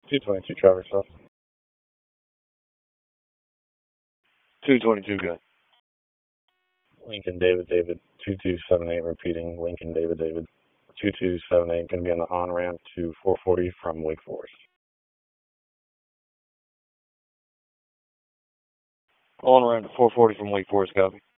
222 Traverse South. 222, good. Lincoln David David 2278 repeating. Lincoln David David 2278 going to be on the on ramp to 440 from Wake Forest. On ramp to 440 from Wake Forest, copy.